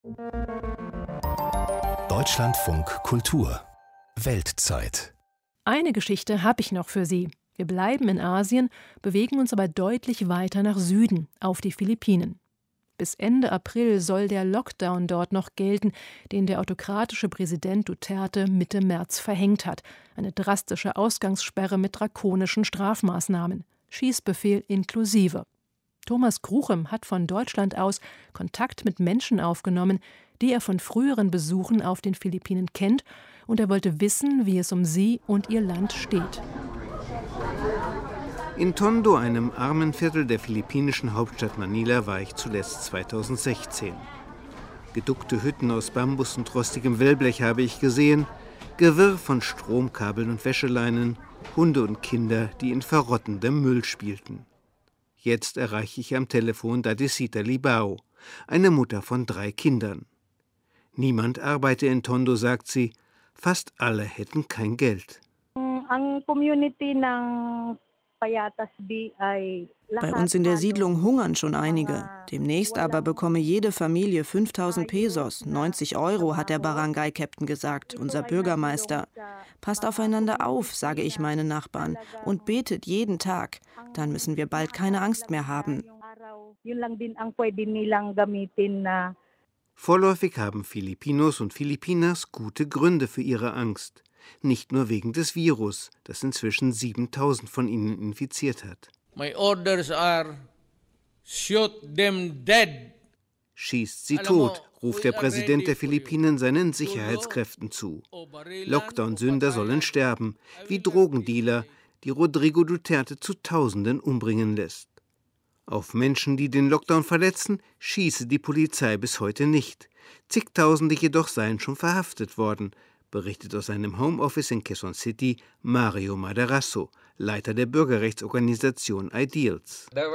Deutschlandfunk Kultur Weltzeit. Eine Geschichte habe ich noch für Sie. Wir bleiben in Asien, bewegen uns aber deutlich weiter nach Süden, auf die Philippinen. Bis Ende April soll der Lockdown dort noch gelten, den der autokratische Präsident Duterte Mitte März verhängt hat. Eine drastische Ausgangssperre mit drakonischen Strafmaßnahmen. Schießbefehl inklusive. Thomas Kruchem hat von Deutschland aus Kontakt mit Menschen aufgenommen, die er von früheren Besuchen auf den Philippinen kennt, und er wollte wissen, wie es um sie und ihr Land steht. In Tondo, einem armen Viertel der philippinischen Hauptstadt Manila, war ich zuletzt 2016. Geduckte Hütten aus Bambus und rostigem Wellblech habe ich gesehen, Gewirr von Stromkabeln und Wäscheleinen, Hunde und Kinder, die in verrottendem Müll spielten. Jetzt erreiche ich am Telefon Dadesita Libao, eine Mutter von 3 Kindern. Niemand arbeite in Tondo, sagt sie. Fast alle hätten kein Geld. Bei uns in der Siedlung hungern schon einige. Demnächst aber bekomme jede Familie 5.000 Pesos. 90 Euro, hat der Barangay-Captain gesagt, unser Bürgermeister. Passt aufeinander auf, sage ich meinen Nachbarn, und betet jeden Tag. Dann müssen wir bald keine Angst mehr haben. Vorläufig haben Filipinos und Filipinas gute Gründe für ihre Angst. Nicht nur wegen des Virus, das inzwischen 7.000 von ihnen infiziert hat. My orders are, shoot them dead. Schießt sie tot, ruft der Präsident der Philippinen seinen Sicherheitskräften zu. Lockdown-Sünder sollen sterben, wie Drogendealer, die Rodrigo Duterte zu Tausenden umbringen lässt. Auf Menschen, die den Lockdown verletzen, schieße die Polizei bis heute nicht. Zigtausende jedoch seien schon verhaftet worden, berichtet aus seinem Homeoffice in Quezon City Mario Maderasso, Leiter der Bürgerrechtsorganisation Ideals. Da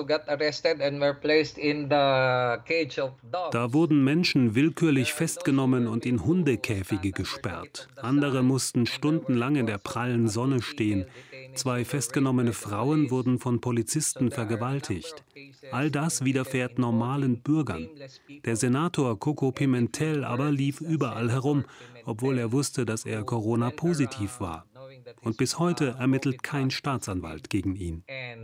wurden Menschen willkürlich festgenommen und in Hundekäfige gesperrt. Andere mussten stundenlang in der prallen Sonne stehen. 2 festgenommene Frauen wurden von Polizisten vergewaltigt. All das widerfährt normalen Bürgern. Der Senator Coco Pimentel aber lief überall herum, obwohl er wusste, dass er Corona-positiv war. Und bis heute ermittelt kein Staatsanwalt gegen ihn.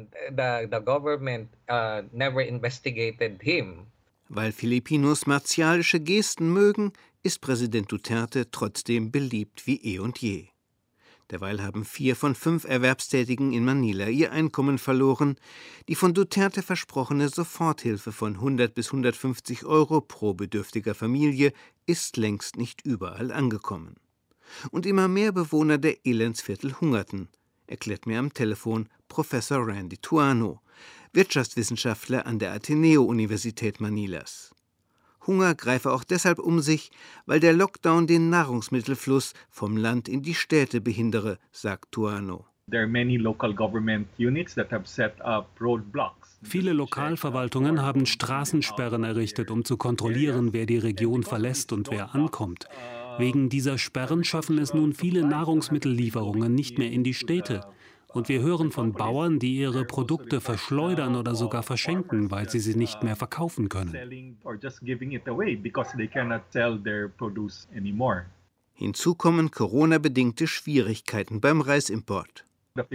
Weil Filipinos martialische Gesten mögen, ist Präsident Duterte trotzdem beliebt wie eh und je. Derweil haben 4 von 5 Erwerbstätigen in Manila ihr Einkommen verloren. Die von Duterte versprochene Soforthilfe von 100 bis 150 Euro pro bedürftiger Familie ist längst nicht überall angekommen. Und immer mehr Bewohner der Elendsviertel hungerten, erklärt mir am Telefon Professor Randy Tuano, Wirtschaftswissenschaftler an der Ateneo-Universität Manilas. Hunger greife auch deshalb um sich, weil der Lockdown den Nahrungsmittelfluss vom Land in die Städte behindere, sagt Tuano. Viele Lokalverwaltungen haben Straßensperren errichtet, um zu kontrollieren, wer die Region verlässt und wer ankommt. Wegen dieser Sperren schaffen es nun viele Nahrungsmittellieferungen nicht mehr in die Städte. Und wir hören von Bauern, die ihre Produkte verschleudern oder sogar verschenken, weil sie nicht mehr verkaufen können. Hinzu kommen Corona-bedingte Schwierigkeiten beim Reisimport.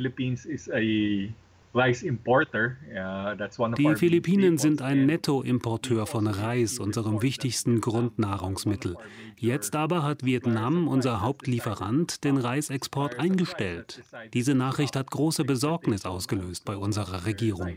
Die Philippinen sind ein Nettoimporteur von Reis, unserem wichtigsten Grundnahrungsmittel. Jetzt aber hat Vietnam, unser Hauptlieferant, den Reisexport eingestellt. Diese Nachricht hat große Besorgnis ausgelöst bei unserer Regierung.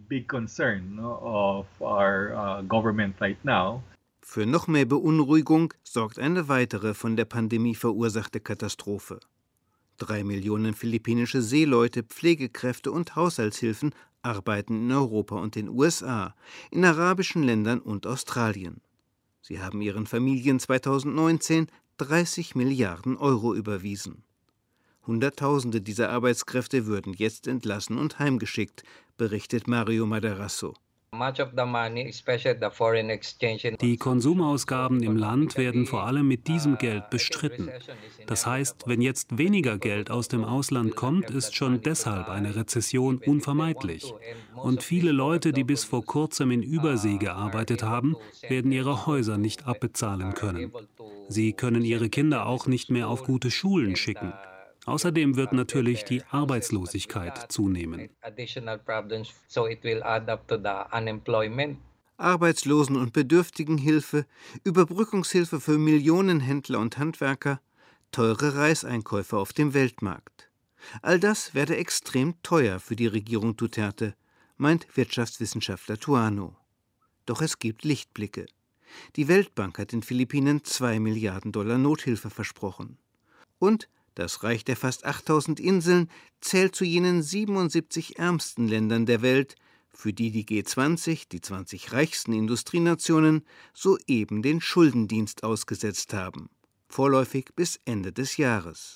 Für noch mehr Beunruhigung sorgt eine weitere von der Pandemie verursachte Katastrophe. 3 Millionen philippinische Seeleute, Pflegekräfte und Haushaltshilfen arbeiten in Europa und den USA, in arabischen Ländern und Australien. Sie haben ihren Familien 2019 30 Milliarden Euro überwiesen. Hunderttausende dieser Arbeitskräfte würden jetzt entlassen und heimgeschickt, berichtet Mario Maderasso. Die Konsumausgaben im Land werden vor allem mit diesem Geld bestritten. Das heißt, wenn jetzt weniger Geld aus dem Ausland kommt, ist schon deshalb eine Rezession unvermeidlich. Und viele Leute, die bis vor kurzem in Übersee gearbeitet haben, werden ihre Häuser nicht abbezahlen können. Sie können ihre Kinder auch nicht mehr auf gute Schulen schicken. Außerdem wird natürlich die Arbeitslosigkeit zunehmen. Arbeitslosen- und Bedürftigenhilfe, Überbrückungshilfe für Millionen Händler und Handwerker, teure Reiseinkäufe auf dem Weltmarkt. All das werde extrem teuer für die Regierung Duterte, meint Wirtschaftswissenschaftler Tuano. Doch es gibt Lichtblicke. Die Weltbank hat den Philippinen $2 Milliarden Nothilfe versprochen. Und das Reich der fast 8000 Inseln zählt zu jenen 77 ärmsten Ländern der Welt, für die G20, die 20 reichsten Industrienationen, soeben den Schuldendienst ausgesetzt haben. Vorläufig bis Ende des Jahres.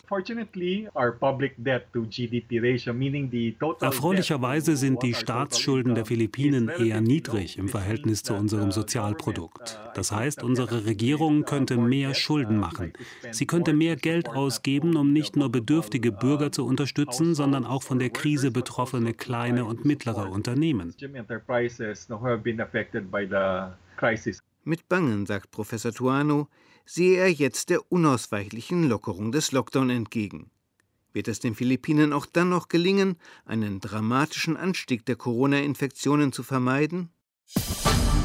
Erfreulicherweise sind die Staatsschulden der Philippinen eher niedrig im Verhältnis zu unserem Sozialprodukt. Das heißt, unsere Regierung könnte mehr Schulden machen. Sie könnte mehr Geld ausgeben, um nicht nur bedürftige Bürger zu unterstützen, sondern auch von der Krise betroffene kleine und mittlere Unternehmen. Mit Bangen, sagt Professor Tuano, sehe er jetzt der unausweichlichen Lockerung des Lockdown entgegen. Wird es den Philippinen auch dann noch gelingen, einen dramatischen Anstieg der Corona-Infektionen zu vermeiden?